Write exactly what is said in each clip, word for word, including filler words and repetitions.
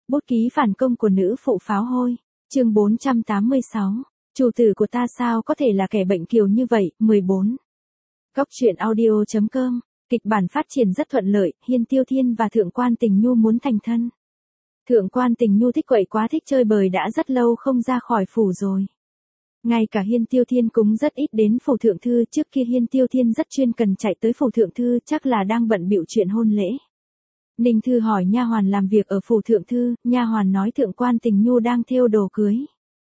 Bút ký phản công của nữ phụ pháo hôi. Chương bốn trăm tám mươi sáu. Chủ tử của ta sao có thể là kẻ bệnh kiều như vậy? mười bốn. Góc truyện audio chấm com. Kịch bản phát triển rất thuận lợi, Hiên Tiêu Thiên và Thượng Quan Tình Nhu muốn thành thân. Thượng Quan Tình Nhu thích quậy quá thích chơi bời đã rất lâu không ra khỏi phủ rồi. Ngay cả Hiên Tiêu Thiên cũng rất ít đến phủ thượng thư, trước kia Hiên Tiêu Thiên rất chuyên cần chạy tới phủ thượng thư, chắc là đang bận bịu chuyện hôn lễ. Ninh Thư hỏi nha hoàn làm việc ở phủ thượng thư, nha hoàn nói Thượng Quan Tình Nhu đang thêu đồ cưới.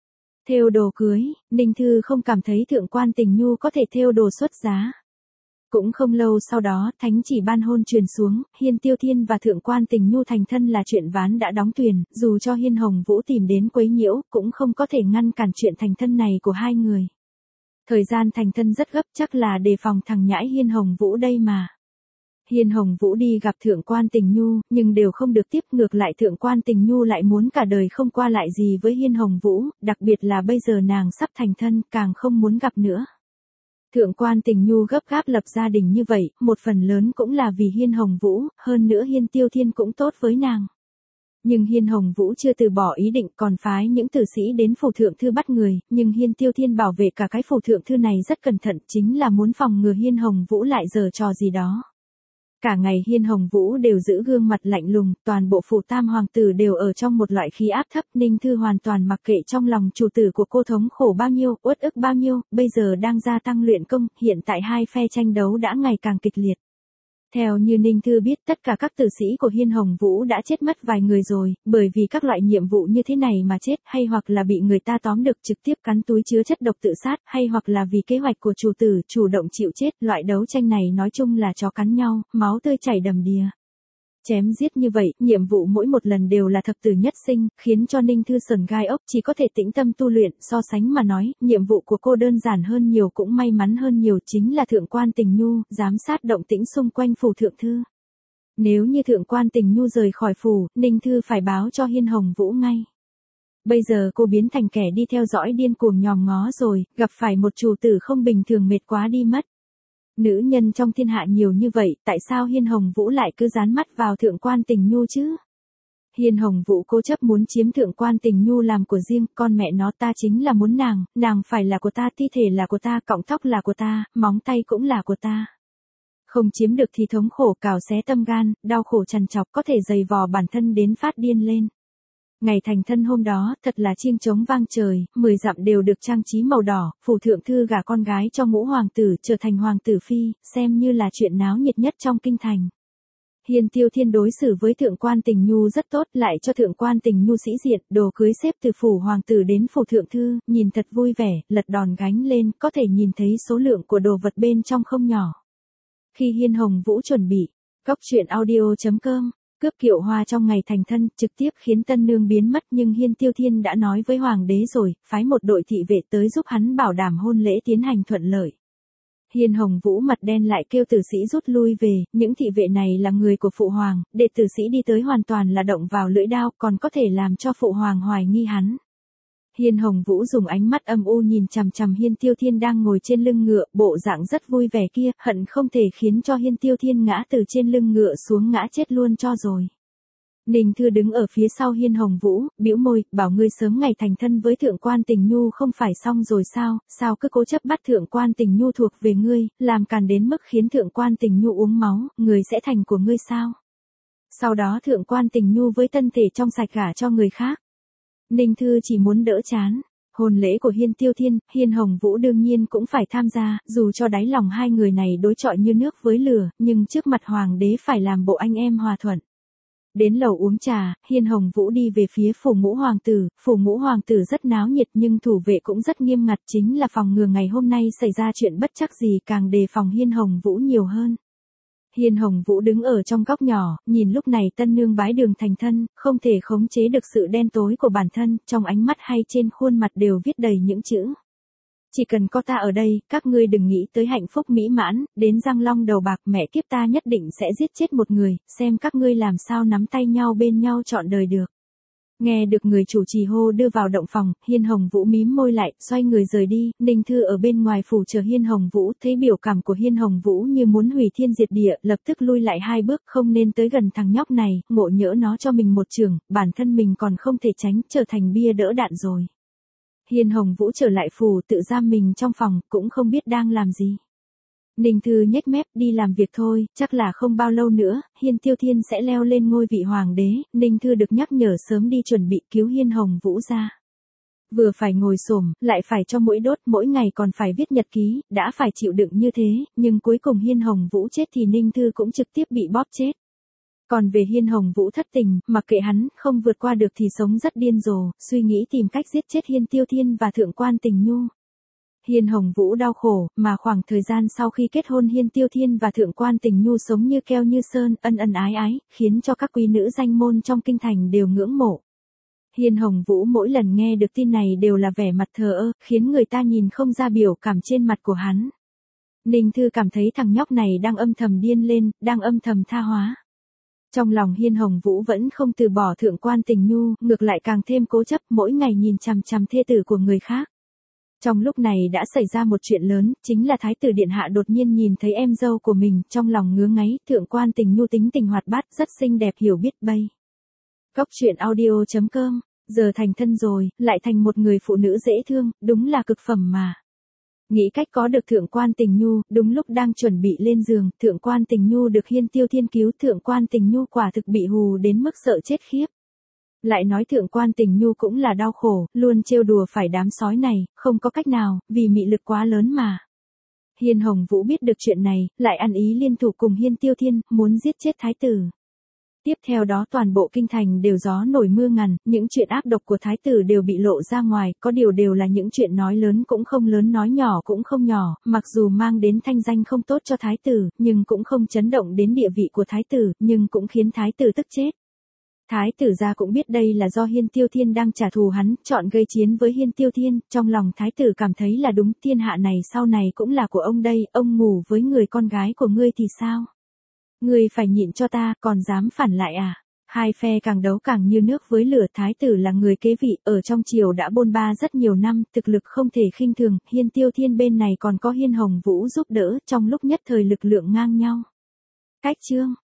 Thêu đồ cưới, Ninh Thư không cảm thấy Thượng Quan Tình Nhu có thể thêu đồ xuất giá. Cũng không lâu sau đó, thánh chỉ ban hôn truyền xuống, Hiên Tiêu Thiên và Thượng Quan Tình Nhu thành thân là chuyện ván đã đóng thuyền, dù cho Hiên Hồng Vũ tìm đến quấy nhiễu, cũng không có thể ngăn cản chuyện thành thân này của hai người. Thời gian thành thân rất gấp, chắc là đề phòng thằng nhãi Hiên Hồng Vũ đây mà. Hiên Hồng Vũ đi gặp Thượng Quan Tình Nhu, nhưng đều không được tiếp, ngược lại Thượng Quan Tình Nhu lại muốn cả đời không qua lại gì với Hiên Hồng Vũ, đặc biệt là bây giờ nàng sắp thành thân, càng không muốn gặp nữa. Thượng Quan Tình Nhu gấp gáp lập gia đình như vậy, một phần lớn cũng là vì Hiên Hồng Vũ, hơn nữa Hiên Tiêu Thiên cũng tốt với nàng. Nhưng Hiên Hồng Vũ chưa từ bỏ ý định, còn phái những tử sĩ đến phủ thượng thư bắt người, nhưng Hiên Tiêu Thiên bảo vệ cả cái phủ thượng thư này rất cẩn thận, chính là muốn phòng ngừa Hiên Hồng Vũ lại giở trò gì đó. Cả ngày Hiên Hồng Vũ đều giữ gương mặt lạnh lùng, toàn bộ phủ tam hoàng tử đều ở trong một loại khí áp thấp, Ninh Thư hoàn toàn mặc kệ trong lòng chủ tử của cô thống khổ bao nhiêu, uất ức bao nhiêu, bây giờ đang gia tăng luyện công, hiện tại hai phe tranh đấu đã ngày càng kịch liệt. Theo như Ninh Thư biết, tất cả các tử sĩ của Hiên Hồng Vũ đã chết mất vài người rồi, bởi vì các loại nhiệm vụ như thế này mà chết, hay hoặc là bị người ta tóm được trực tiếp cắn túi chứa chất độc tự sát, hay hoặc là vì kế hoạch của chủ tử chủ động chịu chết. Loại đấu tranh này nói chung là chó cắn nhau, máu tươi chảy đầm đìa. Chém giết như vậy, nhiệm vụ mỗi một lần đều là thập tử nhất sinh, khiến cho Ninh Thư sờn gai ốc, chỉ có thể tĩnh tâm tu luyện. So sánh mà nói, nhiệm vụ của cô đơn giản hơn nhiều, cũng may mắn hơn nhiều, chính là Thượng Quan Tình Nhu, giám sát động tĩnh xung quanh phủ thượng thư. Nếu như Thượng Quan Tình Nhu rời khỏi phủ, Ninh Thư phải báo cho Hiên Hồng Vũ ngay. Bây giờ cô biến thành kẻ đi theo dõi điên cuồng nhòm ngó rồi, gặp phải một chủ tử không bình thường mệt quá đi mất. Nữ nhân trong thiên hạ nhiều như vậy, tại sao Hiên Hồng Vũ lại cứ dán mắt vào Thượng Quan Tình Nhu chứ? Hiên Hồng Vũ cố chấp muốn chiếm Thượng Quan Tình Nhu làm của riêng, con mẹ nó, ta chính là muốn nàng, nàng phải là của ta, thi thể là của ta, cọng tóc là của ta, móng tay cũng là của ta. Không chiếm được thì thống khổ cào xé tâm gan, đau khổ trằn trọc, có thể dày vò bản thân đến phát điên lên. Ngày thành thân hôm đó, thật là chiêng trống vang trời, mười dặm đều được trang trí màu đỏ, phủ thượng thư gả con gái cho ngũ hoàng tử, trở thành hoàng tử phi, xem như là chuyện náo nhiệt nhất trong kinh thành. Hiên Tiêu Thiên đối xử với Thượng Quan Tình Nhu rất tốt, lại cho Thượng Quan Tình Nhu sĩ diện, đồ cưới xếp từ phủ hoàng tử đến phủ thượng thư, nhìn thật vui vẻ, lật đòn gánh lên, có thể nhìn thấy số lượng của đồ vật bên trong không nhỏ. Khi Hiên Hồng Vũ chuẩn bị, góc truyện audio chấm com, cướp kiệu hoa trong ngày thành thân, trực tiếp khiến tân nương biến mất, nhưng Hiên Tiêu Thiên đã nói với hoàng đế rồi, phái một đội thị vệ tới giúp hắn bảo đảm hôn lễ tiến hành thuận lợi. Hiên Hồng Vũ mặt đen lại kêu tử sĩ rút lui về, những thị vệ này là người của phụ hoàng, để tử sĩ đi tới hoàn toàn là động vào lưỡi đao, còn có thể làm cho phụ hoàng hoài nghi hắn. Hiên Hồng Vũ dùng ánh mắt âm u nhìn chằm chằm Hiên Tiêu Thiên đang ngồi trên lưng ngựa, bộ dạng rất vui vẻ kia, hận không thể khiến cho Hiên Tiêu Thiên ngã từ trên lưng ngựa xuống ngã chết luôn cho rồi. Ninh Thư đứng ở phía sau Hiên Hồng Vũ, bĩu môi, bảo ngươi sớm ngày thành thân với Thượng Quan Tình Nhu không phải xong rồi sao, sao cứ cố chấp bắt Thượng Quan Tình Nhu thuộc về ngươi, làm càn đến mức khiến Thượng Quan Tình Nhu uống máu, người sẽ thành của ngươi sao? Sau đó Thượng Quan Tình Nhu với thân thể trong sạch gả cho người khác. Ninh Thư chỉ muốn đỡ chán. Hôn lễ của Hiên Tiêu Thiên, Hiên Hồng Vũ đương nhiên cũng phải tham gia, dù cho đáy lòng hai người này đối chọi như nước với lửa, nhưng trước mặt hoàng đế phải làm bộ anh em hòa thuận. Đến lầu uống trà, Hiên Hồng Vũ đi về phía phủ ngũ hoàng tử, phủ ngũ hoàng tử rất náo nhiệt nhưng thủ vệ cũng rất nghiêm ngặt, chính là phòng ngừa ngày hôm nay xảy ra chuyện bất trắc gì, càng đề phòng Hiên Hồng Vũ nhiều hơn. Hiên Hồng Vũ đứng ở trong góc nhỏ, nhìn lúc này tân nương bái đường thành thân, không thể khống chế được sự đen tối của bản thân, trong ánh mắt hay trên khuôn mặt đều viết đầy những chữ. Chỉ cần có ta ở đây, các ngươi đừng nghĩ tới hạnh phúc mỹ mãn, đến răng long đầu bạc, mẹ kiếp ta nhất định sẽ giết chết một người, xem các ngươi làm sao nắm tay nhau bên nhau trọn đời được. Nghe được người chủ trì hô đưa vào động phòng, Hiên Hồng Vũ mím môi lại, xoay người rời đi, Ninh Thư ở bên ngoài phủ chờ Hiên Hồng Vũ, thấy biểu cảm của Hiên Hồng Vũ như muốn hủy thiên diệt địa, lập tức lui lại hai bước, không nên tới gần thằng nhóc này, ngộ nhỡ nó cho mình một chưởng, bản thân mình còn không thể tránh, trở thành bia đỡ đạn rồi. Hiên Hồng Vũ trở lại phủ tự giam mình trong phòng, cũng không biết đang làm gì. Ninh Thư nhếch mép đi làm việc thôi, chắc là không bao lâu nữa, Hiên Tiêu Thiên sẽ leo lên ngôi vị hoàng đế, Ninh Thư được nhắc nhở sớm đi chuẩn bị cứu Hiên Hồng Vũ ra. Vừa phải ngồi xổm, lại phải cho mũi đốt, mỗi ngày còn phải viết nhật ký, đã phải chịu đựng như thế, nhưng cuối cùng Hiên Hồng Vũ chết thì Ninh Thư cũng trực tiếp bị bóp chết. Còn về Hiên Hồng Vũ thất tình, mặc kệ hắn, không vượt qua được thì sống rất điên rồ, suy nghĩ tìm cách giết chết Hiên Tiêu Thiên và Thượng Quan Tình Nhu. Hiên Hồng Vũ đau khổ, mà khoảng thời gian sau khi kết hôn Hiên Tiêu Thiên và Thượng Quan Tình Nhu sống như keo như sơn, ân ân ái ái, khiến cho các quý nữ danh môn trong kinh thành đều ngưỡng mộ. Hiên Hồng Vũ mỗi lần nghe được tin này đều là vẻ mặt thờ ơ, khiến người ta nhìn không ra biểu cảm trên mặt của hắn. Ninh Thư cảm thấy thằng nhóc này đang âm thầm điên lên, đang âm thầm tha hóa. Trong lòng Hiên Hồng Vũ vẫn không từ bỏ Thượng Quan Tình Nhu, ngược lại càng thêm cố chấp, mỗi ngày nhìn chằm chằm thê tử của người khác. Trong lúc này đã xảy ra một chuyện lớn, chính là Thái tử Điện Hạ đột nhiên nhìn thấy em dâu của mình, trong lòng ngứa ngáy, Thượng Quan Tình Nhu tính tình hoạt bát, rất xinh đẹp hiểu biết bay. Cốc truyện audio chấm com, giờ thành thân rồi, lại thành một người phụ nữ dễ thương, đúng là cực phẩm mà. Nghĩ cách có được Thượng Quan Tình Nhu, đúng lúc đang chuẩn bị lên giường, Thượng Quan Tình Nhu được Hiên Tiêu Thiên cứu, Thượng Quan Tình Nhu quả thực bị hù đến mức sợ chết khiếp. Lại nói Thượng Quan Tình Nhu cũng là đau khổ, luôn trêu đùa phải đám sói này, không có cách nào, vì mị lực quá lớn mà. Hiên Hồng Vũ biết được chuyện này, lại ăn ý liên thủ cùng Hiên Tiêu Thiên, muốn giết chết thái tử. Tiếp theo đó toàn bộ kinh thành đều gió nổi mưa ngằn, những chuyện ác độc của thái tử đều bị lộ ra ngoài, có điều đều là những chuyện nói lớn cũng không lớn nói nhỏ cũng không nhỏ, mặc dù mang đến thanh danh không tốt cho thái tử, nhưng cũng không chấn động đến địa vị của thái tử, nhưng cũng khiến thái tử tức chết. Thái tử gia cũng biết đây là do Hiên Tiêu Thiên đang trả thù hắn, chọn gây chiến với Hiên Tiêu Thiên, trong lòng thái tử cảm thấy là đúng, thiên hạ này sau này cũng là của ông đây, ông ngủ với người con gái của ngươi thì sao? Ngươi phải nhịn cho ta, còn dám phản lại à? Hai phe càng đấu càng như nước với lửa, thái tử là người kế vị, ở trong triều đã bôn ba rất nhiều năm, thực lực không thể khinh thường, Hiên Tiêu Thiên bên này còn có Hiên Hồng Vũ giúp đỡ, trong lúc nhất thời lực lượng ngang nhau. Cách chương